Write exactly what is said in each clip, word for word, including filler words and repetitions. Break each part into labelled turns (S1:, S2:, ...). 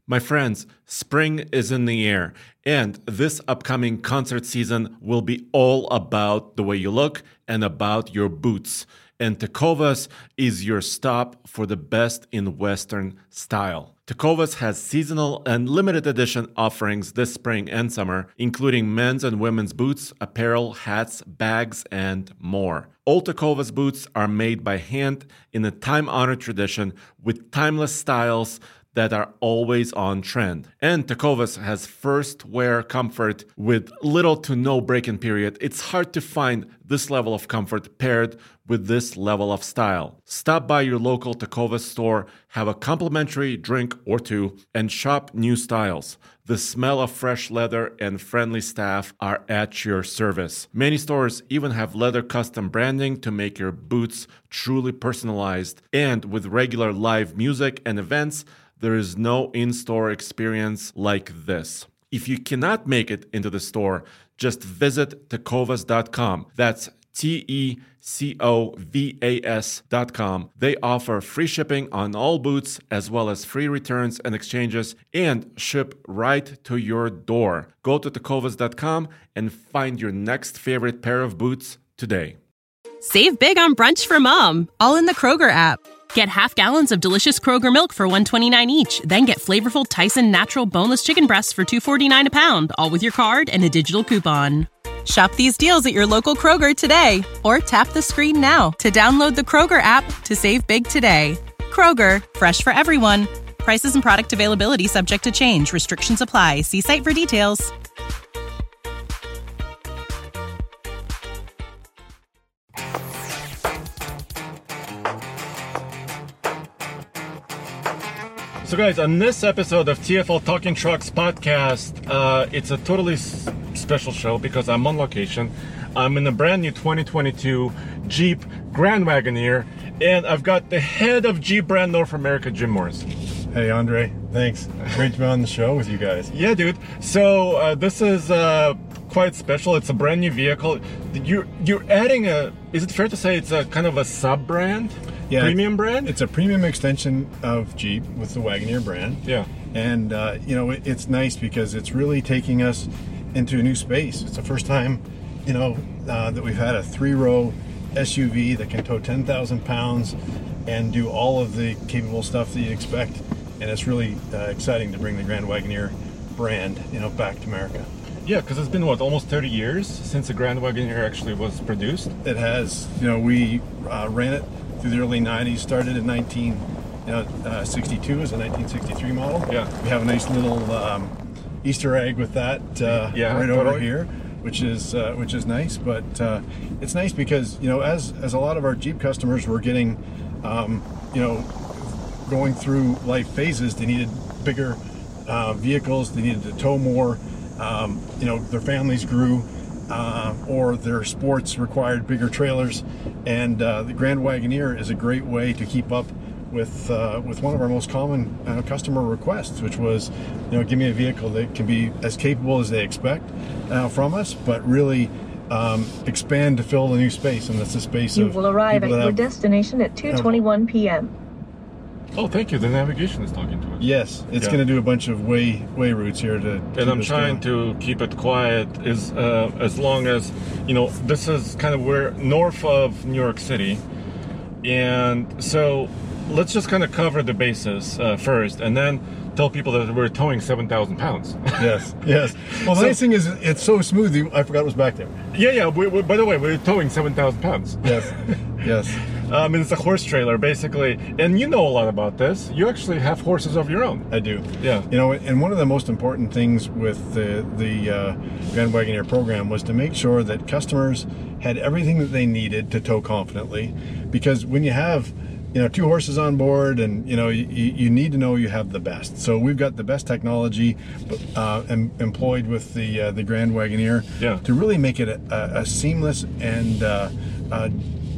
S1: My friends, spring is in the air, and this upcoming concert season will be all about the way you look and about your boots. And Tecovas is your stop for the best in Western style. Tecovas has seasonal and limited edition offerings this spring and summer, including men's and women's boots, apparel, hats, bags, and more. All Tecovas boots are made by hand in a time-honored tradition with timeless styles that are always on trend. And Tecovas has first wear comfort with little to no break-in period. It's hard to find this level of comfort paired with this level of style. Stop by your local Tecovas store, have a complimentary drink or two, and shop new styles. The smell of fresh leather and friendly staff are at your service. Many stores even have leather custom branding to make your boots truly personalized. And with regular live music and events, there is no in-store experience like this. If you cannot make it into the store, just visit tecovas dot com. That's T E C O V A S dot com. They offer free shipping on all boots, as well as free returns and exchanges, and ship right to your door. Go to tecovas dot com and find your next favorite pair of boots today.
S2: Save big on brunch for mom, all in the Kroger app. Get half gallons of delicious Kroger milk for one dollar and twenty-nine cents each. Then get flavorful Tyson natural boneless chicken breasts for two dollars and forty-nine cents a pound, all with your card and a digital coupon. Shop these deals at your local Kroger today, or tap the screen now to download the Kroger app to save big today. Kroger, fresh for everyone. Prices and product availability subject to change. Restrictions apply. See site for details.
S1: So guys, on this episode of T F L Talking Trucks podcast, uh, it's a totally s- special show because I'm on location. I'm in a brand new twenty twenty-two Jeep Grand Wagoneer, and I've got the head of Jeep brand North America, Jim Morris.
S3: Hey Andre, thanks. Great to be on the show with you guys.
S1: Yeah, dude. So uh, this is uh, quite special. It's a brand new vehicle. You're you're adding a. Is it fair to say it's a kind of a sub brand?
S3: Yeah,
S1: premium brand?
S3: It's a premium extension of Jeep with the Wagoneer brand.
S1: Yeah.
S3: And, uh, you know, it, it's nice because it's really taking us into a new space. It's the first time, you know, uh, that we've had a three-row S U V that can tow ten thousand pounds and do all of the capable stuff that you'd expect. And it's really uh, exciting to bring the Grand Wagoneer brand, you know, back to America.
S1: Yeah, because it's been, what, almost thirty years since the Grand Wagoneer actually was produced?
S3: It has. You know, we uh, ran it through the early nineties, started in nineteen sixty-two as a nineteen sixty-three model.
S1: Yeah.
S3: We have a nice little um, Easter egg with that uh,
S1: yeah,
S3: right
S1: totally.
S3: over here, which is uh, which is nice. But uh, it's nice because, you know, as as a lot of our Jeep customers were getting, um, you know, going through life phases, they needed bigger uh, vehicles, they needed to tow more. Um, you know, their families grew. Uh, or their sports required bigger trailers, and uh, the Grand Wagoneer is a great way to keep up with uh, with one of our most common uh, customer requests, which was, you know, give me a vehicle that can be as capable as they expect uh, from us, but really um, expand to fill the new space, and that's the space
S4: you
S3: of
S4: will arrive at
S3: people that
S4: your
S3: have-
S4: destination at two twenty-one p.m.
S1: Oh, thank you. The navigation is talking to us.
S3: Yes, it's
S1: Yeah.
S3: going to do a bunch of way way routes here to.
S1: And I'm trying to keep it quiet as uh, as long as, you know, this is kind of where north of New York City, and so let's just kind of cover the bases uh, first, and then tell people that we're towing seven thousand pounds.
S3: Yes, yes. Well, the
S1: So-
S3: nice thing is it's so smooth. you- I forgot it was back there.
S1: yeah, yeah. We, we, by the way, we're towing seven thousand pounds.
S3: Yes, yes.
S1: Um, and it's a horse trailer, basically. And you know a lot about this. You actually have horses of your own.
S3: I do.
S1: Yeah.
S3: You know, and one of the most important things with the the uh, Grand Wagoneer program was to make sure that customers had everything that they needed to tow confidently. Because when you have, you know, two horses on board, and you know, you, you need to know you have the best. So we've got the best technology uh, em- employed with the uh, the Grand Wagoneer
S1: Yeah.
S3: to really make it a, a, a seamless and uh, uh,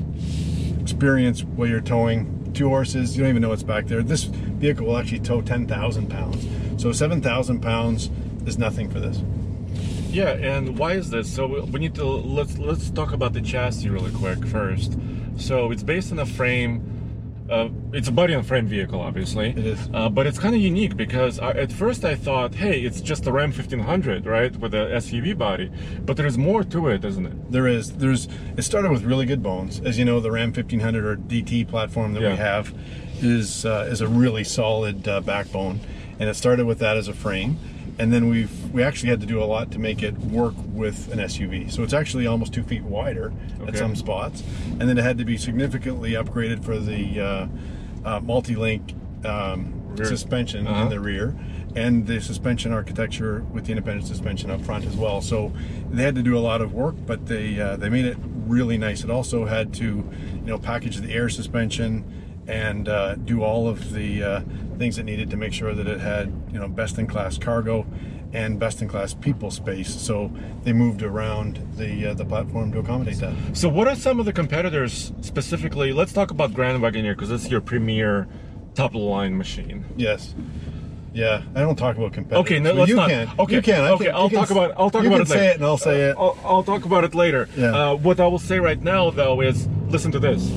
S3: experience where you're towing two horses. You don't even know what's back there. This vehicle will actually tow ten thousand pounds. So seven thousand pounds is nothing for this.
S1: Yeah, and why is this? So we need to let's let's talk about the chassis really quick first. So it's based on a frame Uh, it's a body and frame vehicle, obviously.
S3: It is.
S1: Uh, but it's kind of unique because I, at first I thought, hey, it's just the Ram fifteen hundred, right, with a S U V body. But there's more to it, isn't it?
S3: There is. There's. It started with really good bones. As you know, the Ram fifteen hundred or D T platform that
S1: Yeah.
S3: we have is uh, is a really solid uh, backbone, and it started with that as a frame. And then we've we actually had to do a lot to make it work with an S U V. So it's actually almost two feet wider at
S1: Okay.
S3: some spots. And then it had to be significantly upgraded for the uh, uh, multi-link um,
S1: Rear.
S3: suspension
S1: Uh-huh.
S3: in the rear, and the suspension architecture with the independent suspension up front as well. So they had to do a lot of work, but they uh, they made it really nice. It also had to, you know, package the air suspension and uh, do all of the uh, things it needed to make sure that it had, you know, best-in-class cargo and best-in-class people space. So they moved around the uh, the platform to accommodate that.
S1: So what are some of the competitors specifically? Let's talk about Grand Wagoneer because it's your premier top-of-the-line machine.
S3: Yes. Yeah, I don't talk about competitors.
S1: Okay, no,
S3: Well,
S1: let's
S3: you
S1: not.
S3: Can.
S1: Okay,
S3: you can. I
S1: okay.
S3: can-
S1: I'll
S3: you can
S1: talk about. I'll talk
S3: you
S1: about
S3: can
S1: it
S3: say
S1: later.
S3: it, and I'll say it.
S1: I'll, I'll talk about it later.
S3: Yeah.
S1: Uh, what I will say right now, though, is listen to this.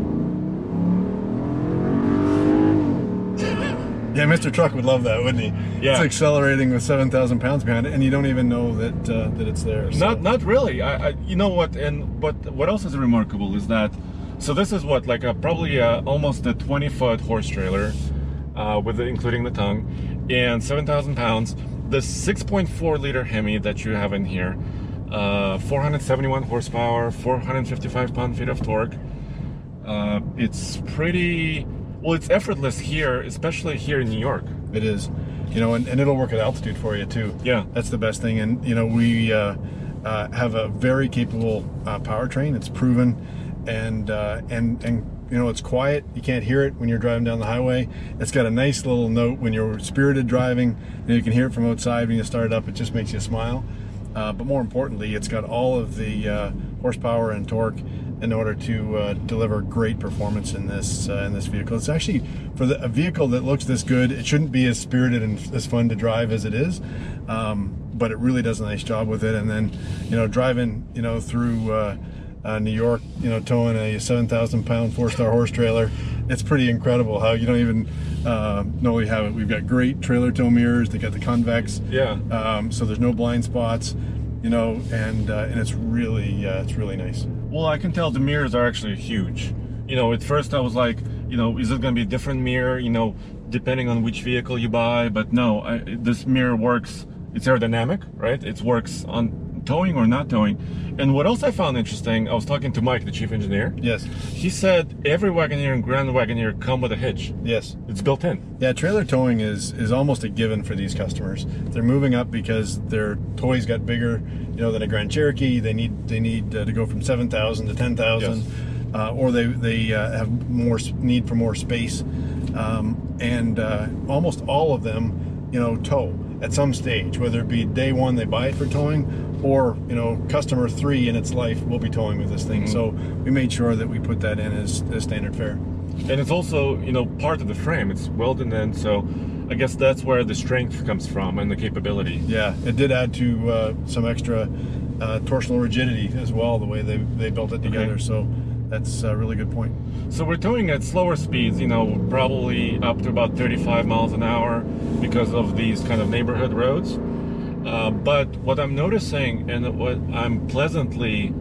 S3: Yeah, Mister Truck would love that, wouldn't he?
S1: Yeah.
S3: It's accelerating with seven thousand pounds behind it, and you don't even know that uh, that it's there. so-
S1: Not, not really. I, I, you know what? And but what else is remarkable is that. So this is what like a probably a, almost a twenty foot horse trailer, uh, with the, including the tongue, and seven thousand pounds. The six point four liter Hemi that you have in here, uh, four hundred seventy-one horsepower, four hundred fifty-five pound-feet of torque. Uh, it's pretty. Well, it's effortless here, especially here in New York.
S3: It is, you know, and, and it'll work at altitude for you too.
S1: Yeah.
S3: That's the best thing. And you know, we uh, uh, have a very capable uh, powertrain. It's proven, and uh, and and you know, it's quiet. You can't hear it when you're driving down the highway. It's got a nice little note when you're spirited driving, and you can hear it from outside when you start it up. It just makes you smile. Uh, but more importantly, it's got all of the uh, horsepower and torque in order to uh, deliver great performance in this uh, in this vehicle. It's actually, for the, a vehicle that looks this good, it shouldn't be as spirited and as fun to drive as it is, um, but it really does a nice job with it. And then, you know, driving, you know, through uh, uh, New York, you know, towing a seven thousand pound four-star horse trailer, it's pretty incredible how you don't even uh, know we have it. We've got great trailer tow mirrors. They got the convex,
S1: Yeah.
S3: um, so there's no blind spots, you know, and uh, and it's really uh, it's really nice.
S1: Well, I can tell the mirrors are actually huge. You know, at first I was like, you know, is it going to be a different mirror, you know, depending on which vehicle you buy? But no, I, this mirror works, it's aerodynamic, right? It works on towing or not towing. And what else I found interesting, I was talking to Mike, the chief engineer.
S3: Yes,
S1: He said every Wagoneer and Grand Wagoneer come with a hitch.
S3: yes.
S1: It's built in.
S3: Yeah, trailer towing is is almost a given for these customers. They're moving up because their toys got bigger, you know, than a Grand Cherokee. They need they need uh, to go from seven thousand to ten thousand,
S1: Yes.
S3: uh, or they they uh, have more s- need for more space, um, and uh, almost all of them, you know, tow at some stage, whether it be day one they buy it for towing, or you know, customer three in its life will be towing with this thing. So we made sure that we put that in as, as standard fare.
S1: And it's also, you know, part of the frame. It's welded in, so I guess that's where the strength comes from and the capability.
S3: Yeah, it did add to uh, some extra uh, torsional rigidity as well, the way they, they built it together.
S1: Okay.
S3: So that's a really good point.
S1: So we're towing at slower speeds, you know, probably up to about thirty-five miles an hour because of these kind of neighborhood roads. Uh, but what I'm noticing and what I'm pleasantly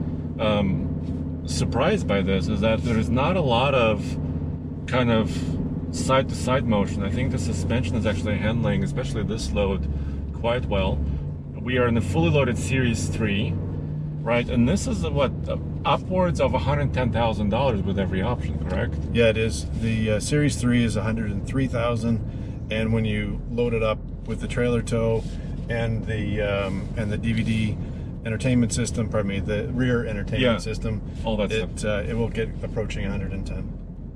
S1: um, surprised by this is that there is not a lot of kind of side-to-side motion. I think the suspension is actually handling, especially this load, quite well. We are in a fully loaded Series three, right? And this is what, upwards of one hundred ten thousand dollars with every option, correct?
S3: Yeah, it is. The uh, Series three is one hundred three thousand dollars, and when you load it up with the trailer tow and the um, and the D V D entertainment system, pardon me, the rear entertainment
S1: Yeah,
S3: system,
S1: all that
S3: it
S1: stuff.
S3: uh, it will get approaching one hundred ten.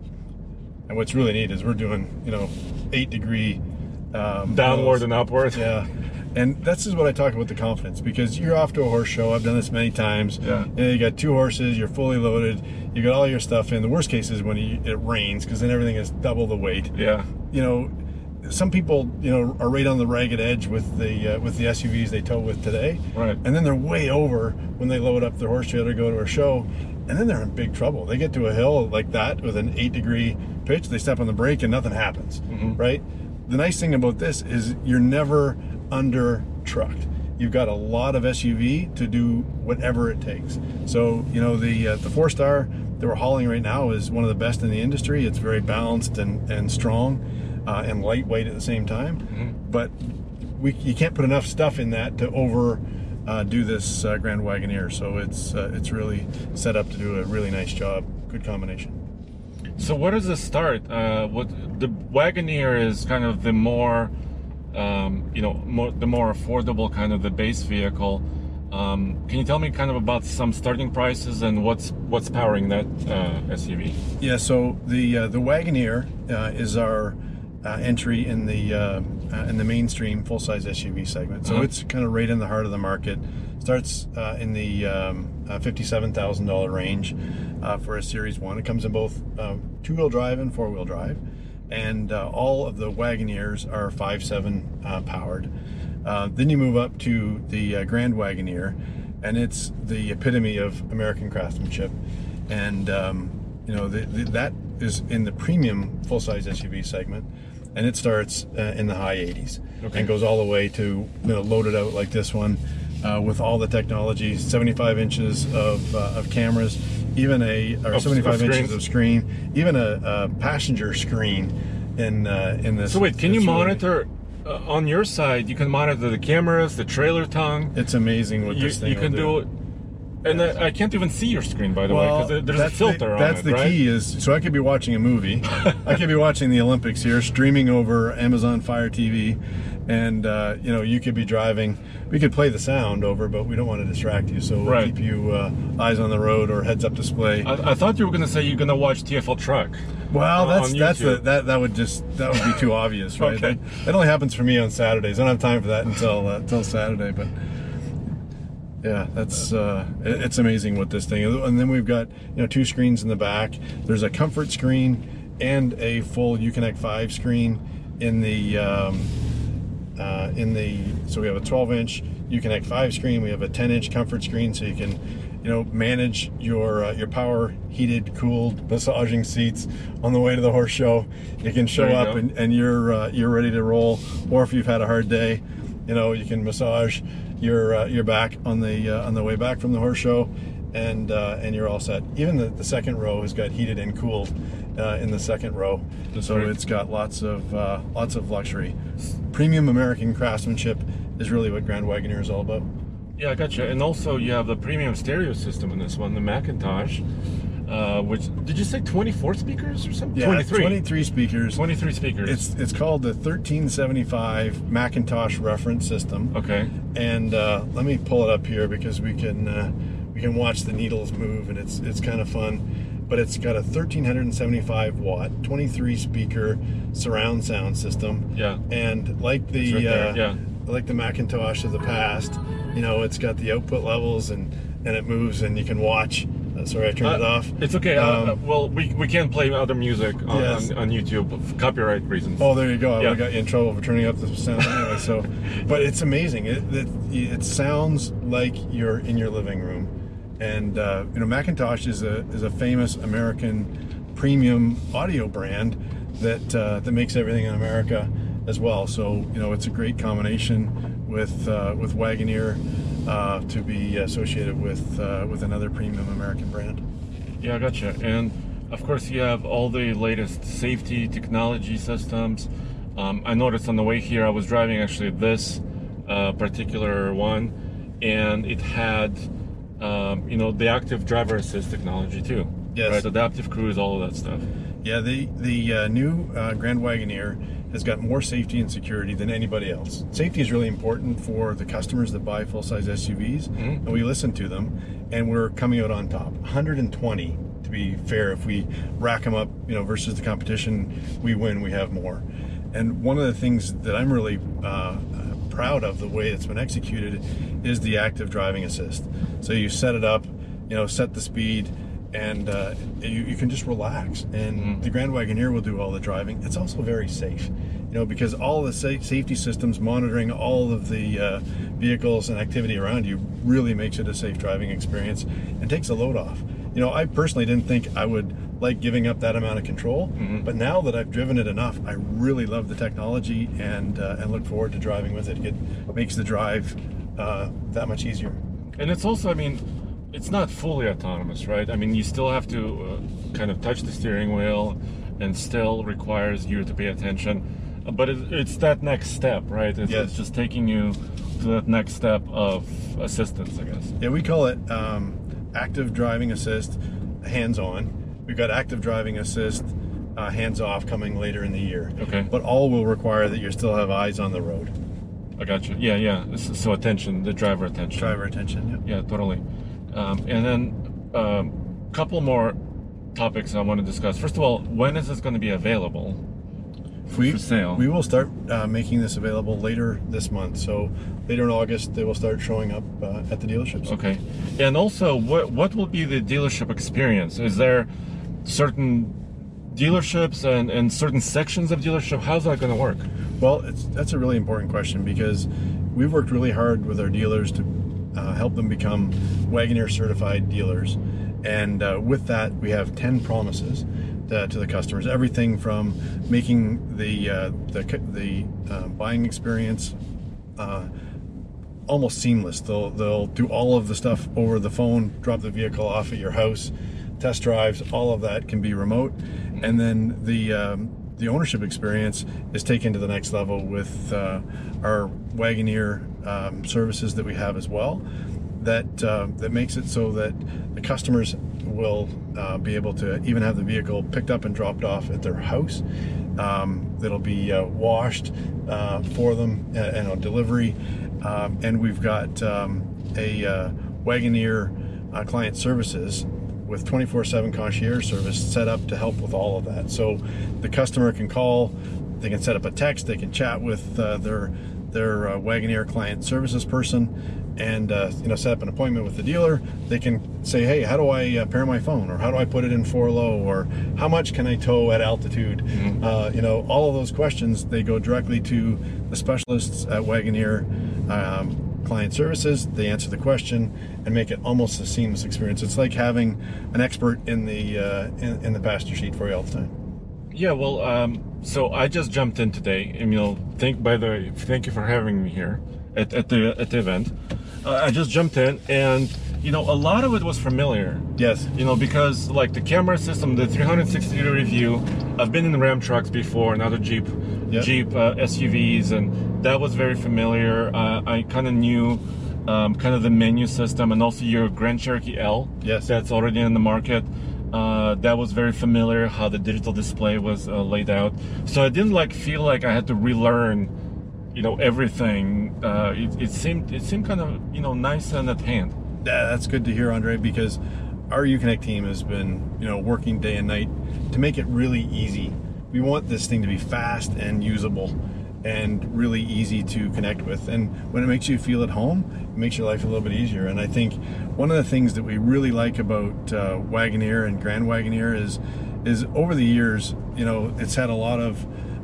S3: And what's really neat is we're doing, you know, eight degree um,
S1: Downward
S3: angles.
S1: and upward.
S3: Yeah. And this is what I talk about, the confidence, because you're off to a horse show. I've done this many times.
S1: Yeah.
S3: You know, you got two horses, you're fully loaded, you got all your stuff in. The worst case is when you, it rains, because then everything is double the weight.
S1: Yeah.
S3: You know, some people, you know, are right on the ragged edge with the uh, with the S U Vs they tow with today.
S1: Right.
S3: And then they're way over when they load up their horse trailer to go to a show, and then they're in big trouble. They get to a hill like that with an eight degree pitch, they step on the brake and nothing happens, mm-hmm. right? The nice thing about this is you're never under trucked. You've got a lot of S U V to do whatever it takes. So, you know, the uh, the four star that we're hauling right now is one of the best in the industry. It's very balanced and, and strong uh, and lightweight at the same time. Mm-hmm. But we you can't put enough stuff in that to over uh, do this uh, Grand Wagoneer. So it's uh, it's really set up to do a really nice job. Good combination.
S1: So where does this start? Uh, what the Wagoneer is kind of the more, um, you know, more, the more affordable kind of the base vehicle. Um, can you tell me kind of about some starting prices and what's what's powering that uh, S U V?
S3: Yeah, so the uh, the Wagoneer uh, is our uh, entry in the uh, uh, in the mainstream full size S U V segment. So uh-huh. it's kind of right in the heart of the market. Starts uh, in the um, uh, fifty-seven thousand dollars range uh, for a Series one. It comes in both uh, two-wheel drive and four-wheel drive. And uh, all of the Wagoneers are five seven uh, powered. Uh, then you move up to the uh, Grand Wagoneer, and it's the epitome of American craftsmanship. And, um, you know, the, the, that is in the premium full-size S U V segment. And it starts uh, in the high eighties okay. and goes all the way to, you know, loaded out like this one. Uh, with all the technology, seventy-five inches of, uh, of cameras, even a or seventy-five inches of screen, even a, a passenger screen in uh, in this.
S1: So wait, can you
S3: really,
S1: monitor uh, on your side? You can monitor the cameras, the trailer tongue.
S3: It's amazing what
S1: you,
S3: this thing
S1: you can
S3: will
S1: do. do. And I, I can't even see your screen, by the
S3: well,
S1: way, because there's a filter
S3: the,
S1: on
S3: that's
S1: it.
S3: That's the
S1: right?
S3: key. Is so I could be watching a movie, I could be watching the Olympics here, streaming over Amazon Fire T V, and uh, you know, you could be driving. We could play the sound over, but we don't want to distract you, so we'll
S1: right.
S3: keep you uh, eyes on the road or heads-up display.
S1: I, I thought you were going to say you're going to watch T F L Truck.
S3: Well,
S1: on,
S3: that's
S1: on
S3: that's the, that that would just that would be too obvious, right?
S1: okay.
S3: that, that only happens for me on Saturdays. I don't have time for that until uh, until Saturday, but. Yeah, that's uh, it, it's amazing what this thing is. And then we've got, you know, two screens in the back. There's a comfort screen and a full Uconnect five screen in the um, uh, in the. So we have a twelve inch Uconnect five screen. We have a ten inch comfort screen, so you can, you know, manage your uh, your power heated, cooled, massaging seats on the way to the horse show. You can show you up and, and you're uh, you're ready to roll. Or if you've had a hard day, you know, you can massage your uh, your back on the uh, on the way back from the horse show, and uh, and you're all set. Even the, the second row has got heated and cooled uh, in the second row, That's so right. it's got lots of uh, lots of luxury. Premium American craftsmanship is really what Grand Wagoneer is all about.
S1: Yeah, I gotcha. And also you have the premium stereo system in this one, the Macintosh. Uh, which did you say twenty-four speakers or something?
S3: Yeah, twenty-three. twenty-three speakers.
S1: twenty-three speakers.
S3: It's it's called the thirteen seventy-five Macintosh reference system.
S1: Okay.
S3: And uh, let me pull it up here because we can uh, we can watch the needles move, and it's it's kind of fun. But it's got a thirteen seventy-five watt, twenty-three speaker surround sound system.
S1: Yeah.
S3: And like the
S1: right
S3: uh,
S1: yeah.
S3: like the Macintosh of the past, you know, it's got the output levels and and it moves, and you can watch. Uh, sorry, I turned
S1: uh,
S3: it off.
S1: It's okay.
S3: Um,
S1: uh, well, we, we can't play other music on,
S3: yes.
S1: on, on YouTube for copyright reasons.
S3: Oh, there you go. I
S1: yeah.
S3: would have got you in trouble for turning up the sound anyway. So, but it's amazing. It, it it sounds like you're in your living room, and uh, you know, Macintosh is a is a famous American premium audio brand that uh, that makes everything in America as well. So you know, it's a great combination with uh, with Wagoneer. Uh, to be associated with uh, with another premium American brand.
S1: Yeah, I gotcha. And of course, you have all the latest safety technology systems. Um, I noticed on the way here, I was driving actually this uh, particular one, and it had, um, you know, the active driver assist technology too.
S3: Yes.
S1: Right, adaptive cruise, all of that stuff.
S3: Yeah, the the uh, new uh, Grand Wagoneer has got more safety and security than anybody else. Safety is really important for the customers that buy full-size S U Vs, mm-hmm. and we listen to them, and we're coming out on top. one hundred twenty, to be fair. If we rack them up, you know, versus the competition, we win, we have more. And one of the things that I'm really uh, proud of, the way it's been executed, is the active driving assist. So you set it up, you know, set the speed, and uh, you, you can just relax. And mm-hmm. the Grand Wagoneer will do all the driving. It's also very safe, you know, because all the sa- safety systems monitoring all of the uh, vehicles and activity around you really makes it a safe driving experience and takes a load off. you know, I personally didn't think I would like giving up that amount of control,
S1: Mm-hmm.
S3: but now that I've driven it enough, I really love the technology and uh, and look forward to driving with it. It makes the drive uh, that much easier.
S1: And it's also, I mean, it's not fully autonomous, right? I mean, you still have to uh, kind of touch the steering wheel, and still requires you to pay attention. Uh, But it, it's that next step, right? It's,
S3: Yes.
S1: it's just taking you to that next step of assistance, I guess.
S3: Yeah, we call it um, active driving assist, hands-on. We've got active driving assist, uh, hands-off coming later in the year.
S1: Okay.
S3: But all will require that you still have eyes on the road.
S1: I got you. Yeah, yeah. So so attention, the driver attention.
S3: Driver attention. Yeah.
S1: Yeah, totally. Um, and then a um, couple more topics I want to discuss. First of all, when is this going to be available
S3: We,
S1: for sale?
S3: we will start uh, making this available later this month. So later in August, they will start showing up uh, at the dealerships.
S1: Okay. And also, what what will be the dealership experience? Is there certain dealerships and, and certain sections of dealership? How's that going to work?
S3: Well, it's, that's a really important question because we've worked really hard with our dealers to uh, help them become Wagoneer certified dealers. And uh, with that, we have ten promises to, to the customers. Everything from making the uh, the, the uh, buying experience uh, almost seamless. They'll they'll do all of the stuff over the phone, drop the vehicle off at your house, test drives, all of that can be remote. And then the um, the ownership experience is taken to the next level with uh, our Wagoneer um, services that we have as well. That uh, that makes it so that the customers will uh, be able to even have the vehicle picked up and dropped off at their house. Um, that'll be uh, washed uh, for them and, and on delivery. Um, and we've got um, a uh, Wagoneer uh, client services with twenty-four seven concierge service set up to help with all of that. So the customer can call, they can set up a text, they can chat with uh, their their uh, Wagoneer client services person, and uh, you know, set up an appointment with the dealer. They can say, hey, how do I uh, pair my phone, or how do I put it in four low, or how much can I tow at altitude? Mm-hmm. uh, you know, all of those questions, they go directly to the specialists at Wagoneer um, client services. They answer the question and make it almost a seamless experience. It's like having an expert in the uh, in, in the passenger seat for you all the time.
S1: Yeah, well, um, so I just jumped in today, and you know, thank by the way, thank you for having me here at, at the at the event. Uh, I just jumped in, and you know, a lot of it was familiar.
S3: Yes.
S1: You know, because like the camera system, the three sixty degree view. I've been in Ram trucks before, and other Jeep,
S3: Yep.
S1: Jeep uh, S U Vs, and that was very familiar. Uh, I kind of knew um, kind of the menu system, and also your Grand Cherokee L.
S3: Yes.
S1: That's already in the market. Uh, that was very familiar, how the digital display was uh, laid out. So I didn't like feel like I had to relearn, you know, everything. Uh, it, it seemed it seemed kind of, you know, nice and at hand.
S3: Yeah, that's good to hear, Andre, because our Uconnect team has been, you know, working day and night to make it really easy. We want this thing to be fast and usable and really easy to connect with. And when it makes you feel at home, it makes your life a little bit easier. And I think one of the things that we really like about uh, Wagoneer and Grand Wagoneer is, is over the years, you know, it's had a lot of,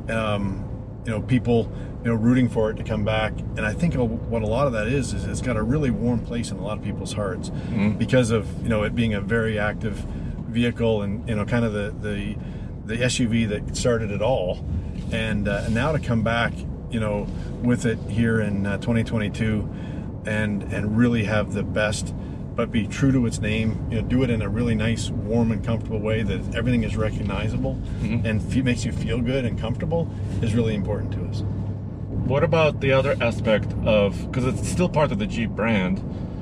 S3: um, you know, people, you know, rooting for it to come back. And I think what a lot of that is, is it's got a really warm place in a lot of people's hearts mm-hmm. because of, you know, it being a very active vehicle and, you know, kind of the, the, the S U V that started it all. And, uh, and now to come back, you know, with it here in uh, twenty twenty-two and, and really have the best, but be true to its name, you know, do it in a really nice, warm and comfortable way that everything is recognizable mm-hmm. and f- makes you feel good and comfortable is really important to us.
S1: What about the other aspect of, because it's still part of the Jeep brand,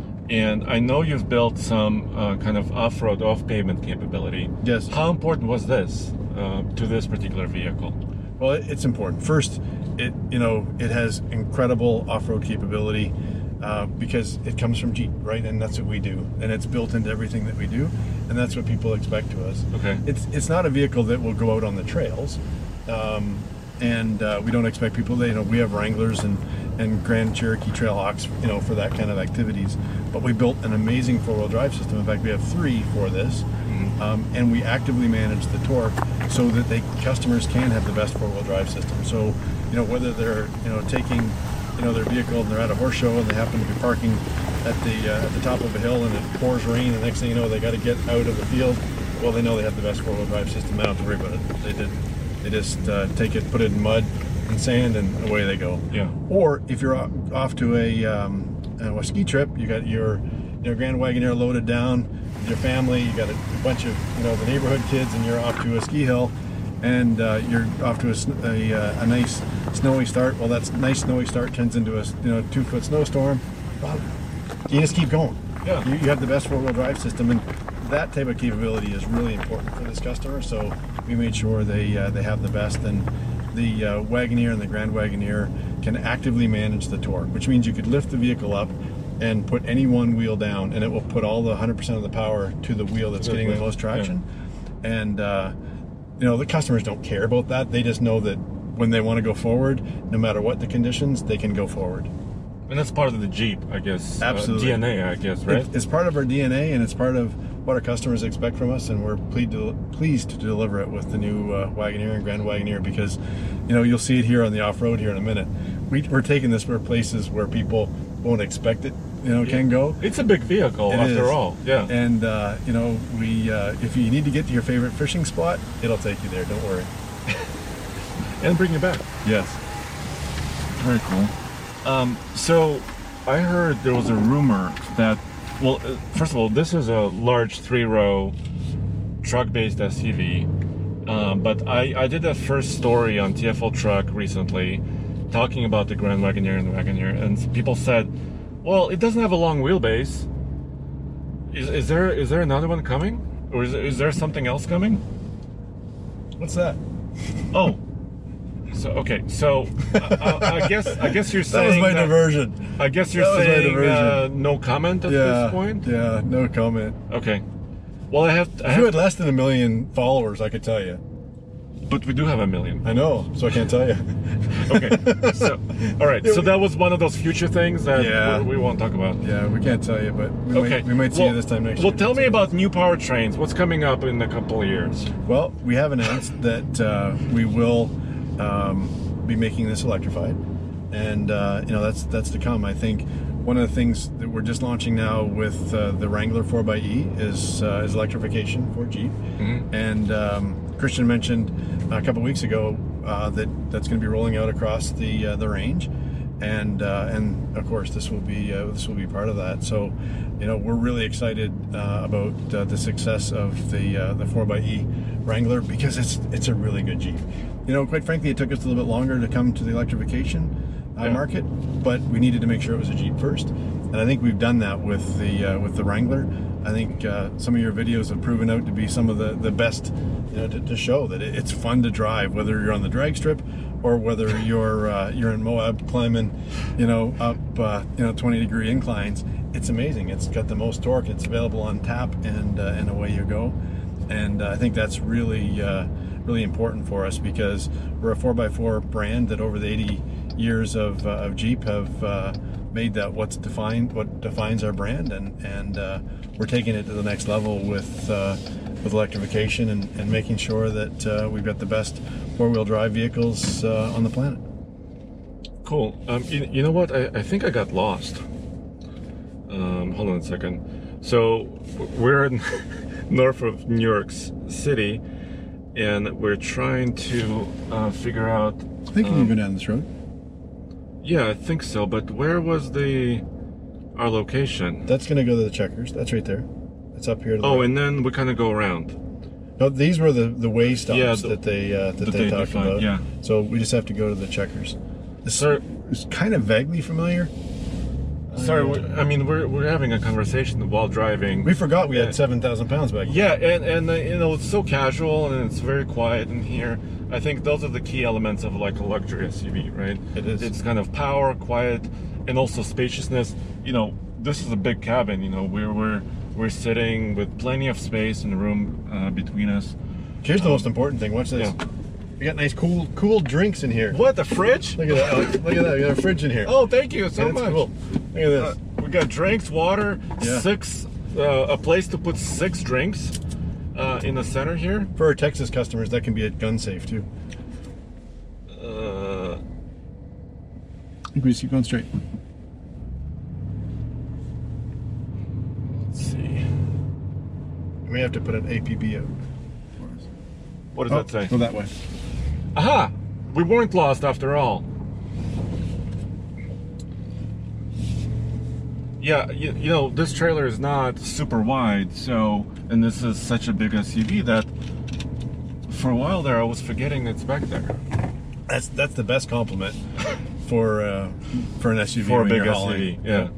S1: and I know you've built some uh, kind of off-road, off-pavement capability.
S3: Yes.
S1: How important was this uh, to this particular vehicle?
S3: Well, it's important. First, it you know it has incredible off-road capability uh, because it comes from Jeep, right? And that's what we do, and it's built into everything that we do, and that's what people expect to us.
S1: Okay.
S3: It's it's not a vehicle that will go out on the trails, um, and uh, we don't expect people. That, you know, we have Wranglers and and Grand Cherokee Trailhawks, you know, for that kind of activities. But we built an amazing four-wheel drive system. In fact, we have three for this. Um, and we actively manage the torque so that they customers can have the best four-wheel drive system. So, you know, whether they're you know taking you know their vehicle and they're at a horse show and they happen to be parking at the uh, at the top of a hill and it pours rain. The next thing you know, they got to get out of the field. Well, they know they have the best four-wheel drive system. They don't have to worry about it. They did. They just uh, take it, put it in mud and sand, and away they go.
S1: Yeah.
S3: Or if you're off to a, um, a ski trip, you got your your Grand Wagoneer loaded down with your family. You got a, a bunch of you know the neighborhood kids, and you're off to a ski hill, and uh, you're off to a, a, a nice snowy start. Well, that nice snowy start turns into a you know two foot snowstorm. Well, you just keep going.
S1: Yeah.
S3: You, you have the best four-wheel drive system, and that type of capability is really important for this customer. So we made sure they uh, they have the best, and the uh, Wagoneer and the Grand Wagoneer can actively manage the torque, which means you could lift the vehicle up and put any one wheel down, and it will put all the one hundred percent of the power to the wheel that's getting the most traction. Yeah. And uh, you know the customers don't care about that. They just know that when they want to go forward, no matter what the conditions, they can go forward.
S1: And that's part of the Jeep, I guess.
S3: Absolutely.
S1: Uh, D N A, I guess, right?
S3: It, it's part of our D N A, and it's part of what our customers expect from us, and we're pleased to, pleased to deliver it with the new uh, Wagoneer and Grand Wagoneer, because, you know, you'll see it here on the off-road here in a minute. We, we're taking this for places where people won't expect it, you know,
S1: Yeah.
S3: can go.
S1: It's a big vehicle,
S3: It
S1: after
S3: is.
S1: all. Yeah.
S3: And, uh, you know, we uh, if you need to get to your favorite fishing spot, it'll take you there, don't worry.
S1: And bring you back.
S3: Yes.
S1: Very cool. Um, so, I heard there was a rumor that, well, uh, first of all, this is a large three-row truck-based S U V, um, but I, I did a first story on T F L Truck recently talking about the Grand Wagoneer and the Wagoneer, and people said, well, it doesn't have a long wheelbase. Is, is there is there another one coming? Or is, is there something else coming?
S3: What's that?
S1: Oh. So okay, so uh, I, I guess I guess you're
S3: That
S1: saying
S3: was my
S1: that-
S3: diversion.
S1: I guess you're
S3: That was my
S1: saying
S3: diversion.
S1: uh, no comment at
S3: Yeah.
S1: this point.
S3: Yeah, no comment.
S1: Okay. Well, I have, I
S3: If you
S1: have
S3: had less than a million followers, I could tell you.
S1: but we do have a million.
S3: I know, so I can't tell you.
S1: Okay. So, all right. So that was one of those future things that
S3: Yeah.
S1: we, we won't talk about.
S3: Yeah, we can't tell you, but we,
S1: Okay.
S3: might, we might see
S1: well,
S3: you this time next
S1: Well,
S3: year.
S1: tell me about new powertrains. What's coming up in a couple of years?
S3: Well, we have announced that uh, we will um, be making this electrified, and uh, you know that's that's to come. I think one of the things that we're just launching now with uh, the Wrangler four by E is uh, is electrification for Jeep,
S1: Mm-hmm.
S3: and um, Christian mentioned a couple weeks ago uh, that that's going to be rolling out across the uh, the range, and uh, and of course this will be uh, this will be part of that. So, you know, we're really excited uh, about uh, the success of the uh, the four by E Wrangler, because it's it's a really good Jeep. You know, quite frankly, it took us a little bit longer to come to the electrification uh,
S1: Yeah.
S3: market, but we needed to make sure it was a Jeep first, and I think we've done that with the uh, with the Wrangler. I think uh, some of your videos have proven out to be some of the the best, you know, to, to show that it, it's fun to drive, whether you're on the drag strip or whether you're uh, you're in Moab climbing, you know, up uh, you know twenty degree inclines. It's amazing. It's got the most torque. It's available on tap, and uh, and away you go. And uh, I think that's really uh, really important for us, because we're a four by four brand that over the eighty years of, uh, of Jeep have uh, made that what's defined what defines our brand, and and uh, we're taking it to the next level with uh, with electrification, and, and making sure that uh, we've got the best four-wheel drive vehicles uh, on the planet.
S1: Cool. Um, you, you know what? I, I think I got lost. Um, hold on a second. So we're in north of New York City, and we're trying to uh, figure out.
S3: I think you
S1: um,
S3: can go down this road.
S1: Yeah, I think so. But where was the our location?
S3: That's going to go to the Checkers. That's right there. It's up here. To the
S1: Oh,
S3: right.
S1: and then we kind of go around.
S3: No, these were the the way stops
S1: Yeah, the-
S3: that they uh, that,
S1: that
S3: they
S1: they
S3: talked
S1: defined,
S3: about.
S1: yeah.
S3: So we just have to go to the Checkers. This
S1: Sir-
S3: is kind of vaguely familiar.
S1: Sorry, we I mean we're we're having a conversation while driving.
S3: We forgot we
S1: Yeah.
S3: had seven thousand pounds back.
S1: Yeah, and and uh, you know it's so casual and it's very quiet in here. I think those are the key elements of like a luxury S U V, right?
S3: It is.
S1: It's kind of power, quiet, and also spaciousness. You know, this is a big cabin. You know, we're we're we're sitting with plenty of space in the room uh, between us.
S3: Here's the most important thing. Watch this.
S1: Yeah.
S3: We got nice, cool, cool drinks in here.
S1: What, the fridge?
S3: Look at that! Alex. Look at that! We got a fridge in here.
S1: Oh, thank you so
S3: And it's
S1: much.
S3: cool. Look at
S1: Uh,
S3: this.
S1: we got drinks, water,
S3: Yeah.
S1: six, uh, a place to put six drinks uh, in the center here.
S3: For our Texas customers, that can be a gun safe too.
S1: Uh,
S3: I think we just keep going straight. You may have to put an A P B out.
S1: What does
S3: Oh,
S1: that say?
S3: go that way.
S1: Aha! We weren't lost after all. Yeah, you, you know, this trailer is not super wide, so, and this is such a big S U V that for a while there I was forgetting it's back there.
S3: That's that's the best compliment for uh, for an S U V
S1: For a
S3: when
S1: big
S3: you're
S1: S U V,
S3: hauling.
S1: yeah.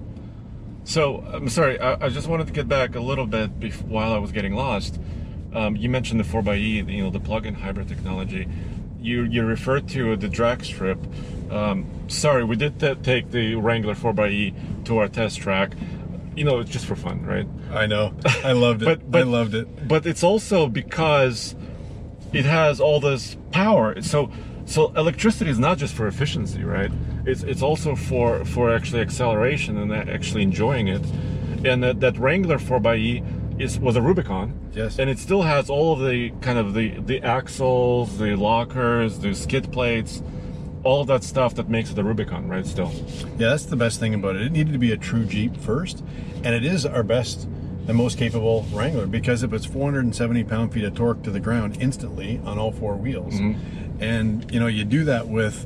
S1: So, I'm sorry, I, I just wanted to get back a little bit bef- while I was getting lost. Um, you mentioned the four by E, you know, the plug-in hybrid technology. You you referred to the drag strip. Um, sorry, we did t- take the Wrangler four by E to our test track. You know, it's just for fun, right?
S3: I know. I loved it.
S1: But- but-
S3: I loved it.
S1: But it's also because it has all this power. So so electricity is not just for efficiency, right? It's it's also for for actually acceleration and actually enjoying it. And that, that Wrangler four by E is was a Rubicon.
S3: Yes.
S1: And it still has all of the kind of the the axles, the lockers, the skid plates, all of that stuff that makes it a Rubicon, right? Still.
S3: Yeah, that's the best thing about it. It needed to be a true Jeep first, and it is our best and most capable Wrangler because it puts four hundred seventy pound-feet of torque to the ground instantly on all four wheels.
S1: Mm-hmm.
S3: And you know, you do that with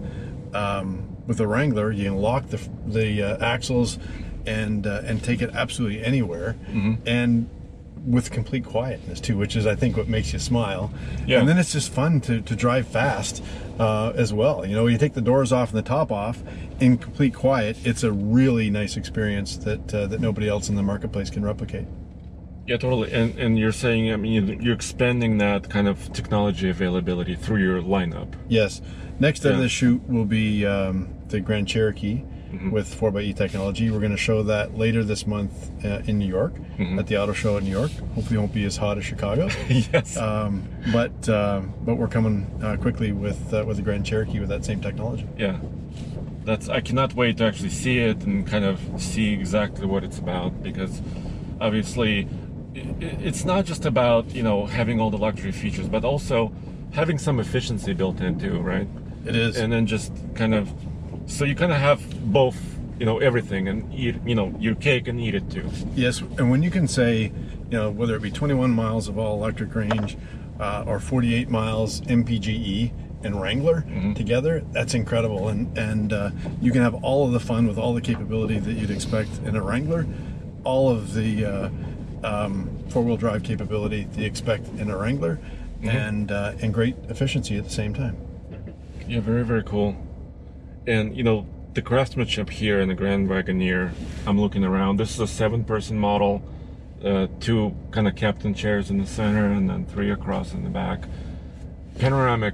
S3: um, with the Wrangler. You can lock the the uh, axles and uh, and take it absolutely anywhere,
S1: Mm-hmm.
S3: and with complete quietness too, which is I think what makes you smile.
S1: Yeah.
S3: And then it's just fun to, to drive fast uh, as well. You know, you take the doors off and the top off in complete quiet. It's a really nice experience that uh, that nobody else in the marketplace can replicate.
S1: Yeah, totally. And and you're saying, I mean, you're expanding that kind of technology availability through your lineup.
S3: Yes. Next out
S1: Yeah.
S3: of the chute will be um, the Grand Cherokee
S1: Mm-hmm.
S3: with four by E technology. We're going to show that later this month uh, in New York
S1: Mm-hmm.
S3: at the auto show in New York. Hopefully, it won't be as hot as Chicago.
S1: Yes.
S3: Um, but uh, but we're coming uh, quickly with uh, with the Grand Cherokee with that same technology.
S1: Yeah. That's I cannot wait to actually see it and kind of see exactly what it's about, because obviously i- i- it's not just about, you know, having all the luxury features, but also having some efficiency built in too, right?
S3: It is.
S1: And then just kind of, so you kind of have both, you know, everything, and eat, you know, your cake and eat it too.
S3: Yes, and when you can say, you know, whether it be twenty-one miles of all electric range uh, or forty-eight miles M P G E and Wrangler together, that's incredible. And and uh, you can have all of the fun with all the capability that you'd expect in a Wrangler, all of the uh, um, four-wheel drive capability that you expect in a Wrangler, and uh, and great efficiency at the same time.
S1: Yeah, very, very cool. And, you know, the craftsmanship here in the Grand Wagoneer, I'm looking around. This is a seven-person model, uh, two kind of captain chairs in the center, and then three across in the back. Panoramic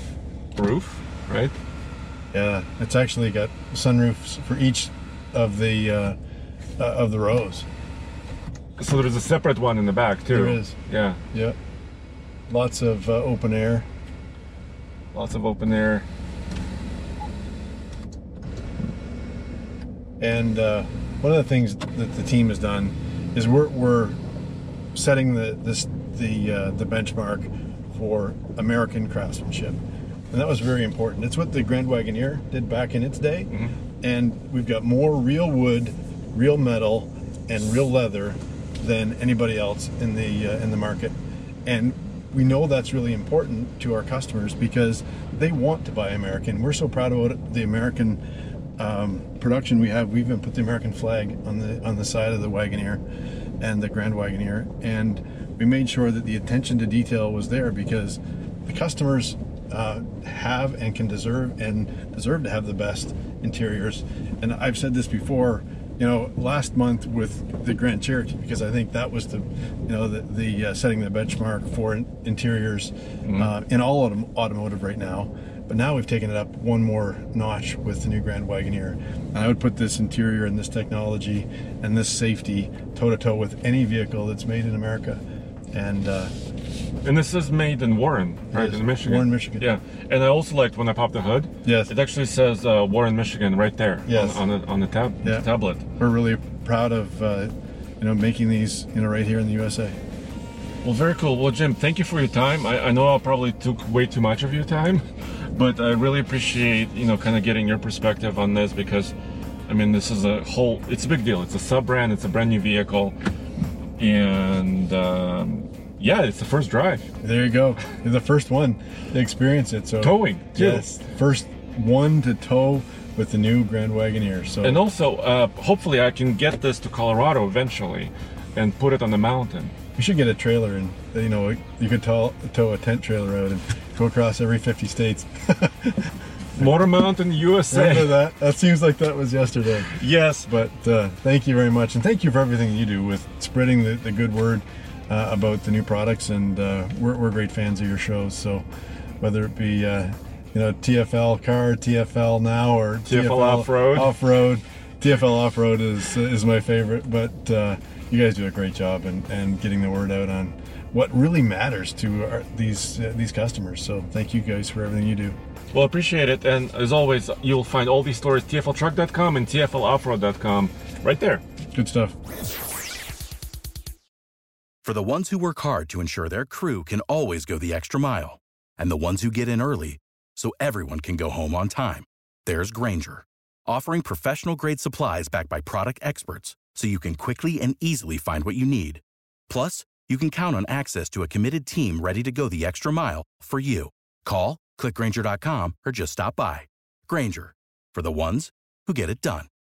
S1: roof, right?
S3: Yeah, it's actually got sunroofs for each of the uh, uh, of the rows.
S1: So there's a separate one in the back, too.
S3: There is.
S1: Yeah,
S3: Yep. Lots of uh, open air.
S1: lots of open air.
S3: And uh, one of the things that the team has done is we're, we're setting the this the uh, the benchmark for American craftsmanship, and that was very important. It's what the Grand Wagoneer did back in its day, and we've got more real wood, real metal, and real leather than anybody else in the uh, in the market, and we know that's really important to our customers because they want to buy American. We're so proud about the American um, production we have. We even put the American flag on the on the side of the Wagoneer and the Grand Wagoneer, and we made sure that the attention to detail was there because the customers uh, have and can deserve and deserve to have the best interiors. And I've said this before, you know, last month with the Grand Cherokee, because I think that was the, you know, the, the uh, setting the benchmark for in, interiors
S1: Mm-hmm.
S3: uh, in all autom- automotive right now. But now we've taken it up one more notch with the new Grand Wagoneer. And I would put this interior and this technology and this safety toe-to-toe with any vehicle that's made in America. And uh,
S1: And this is made in Warren, right,
S3: Yes,
S1: in Michigan.
S3: Warren, Michigan.
S1: Yeah, and I also liked when I popped the hood.
S3: Yes.
S1: It actually says uh, Warren, Michigan, right there.
S3: Yes.
S1: On, on the on the tab
S3: Yeah.
S1: tablet.
S3: we're really proud of, uh, you know, making these, you know, right here in the U S A.
S1: Well, very cool. Well, Jim, thank you for your time. I, I know I probably took way too much of your time, but I really appreciate, you know, kind of getting your perspective on this because, I mean, this is a whole, it's a big deal. It's a sub-brand, it's a brand new vehicle, and um, Yeah, it's the first drive.
S3: There you go. You're the first one to experience it. So
S1: Towing, too.
S3: Yes, first one to tow with the new Grand Wagoneer. So
S1: And also, uh, hopefully I can get this to Colorado eventually and put it on the mountain.
S3: you should get a trailer, and you know you could tow, tow a tent trailer out and go across every fifty states.
S1: Motor Mountain U S A.
S3: Remember that? That seems like that was yesterday.
S1: Yes.
S3: But uh, thank you very much, and thank you for everything you do with spreading the, the good word uh, about the new products. And uh, we're, we're great fans of your shows. So whether it be uh, you know T F L car, T F L now, or
S1: T F L off-road.
S3: Off-road, T F L off-road is is my favorite. But uh, you guys do a great job and and getting the word out on what really matters to our, these uh, these customers. So thank you guys for everything you do.
S1: Well, appreciate it. And as always, you'll find all these stories T F L truck dot com and T F L offroad dot com right there.
S3: Good stuff.
S5: For the ones who work hard to ensure their crew can always go the extra mile, and the ones who get in early so everyone can go home on time, there's Grainger, offering professional-grade supplies backed by product experts so you can quickly and easily find what you need. Plus, you can count on access to a committed team ready to go the extra mile for you. Call, click Grainger dot com, or just stop by. Grainger, for the ones who get it done.